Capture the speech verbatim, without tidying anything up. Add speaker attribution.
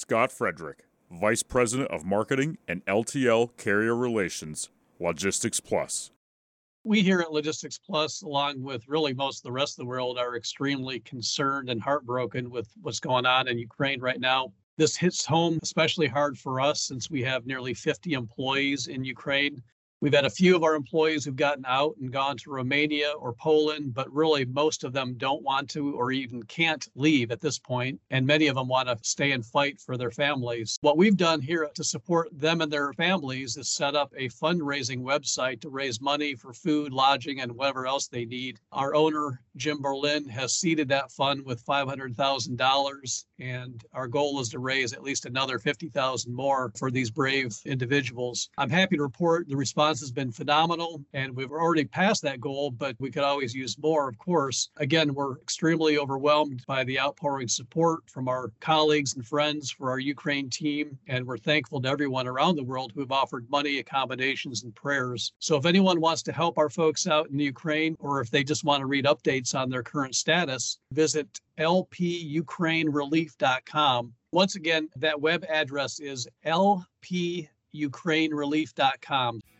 Speaker 1: Scott Frederick, Vice President of Marketing and L T L Carrier Relations, Logistics Plus.
Speaker 2: We here at Logistics Plus, along with really most of the rest of the world, are extremely concerned and heartbroken with what's going on in Ukraine right now. This hits home especially hard for us since we have nearly fifty employees in Ukraine. We've had a few of our employees who've gotten out and gone to Romania or Poland, but really most of them don't want to or even can't leave at this point, and many of them want to stay and fight for their families. What we've done here to support them and their families is set up a fundraising website to raise money for food, lodging, and whatever else they need. Our owner, Jim Berlin, has seeded that fund with five hundred thousand dollars, and our goal is to raise at least another fifty thousand dollars more for these brave individuals. I'm happy to report the response has been phenomenal, and we've already passed that goal, but we could always use more, of course. Again, we're extremely overwhelmed by the outpouring support from our colleagues and friends for our Ukraine team, and we're thankful to everyone around the world who have offered money, accommodations, and prayers. So if anyone wants to help our folks out in Ukraine, or if they just want to read updates on their current status, visit L P Ukraine Relief dot com. Once again, that web address is L P Ukraine Relief dot com.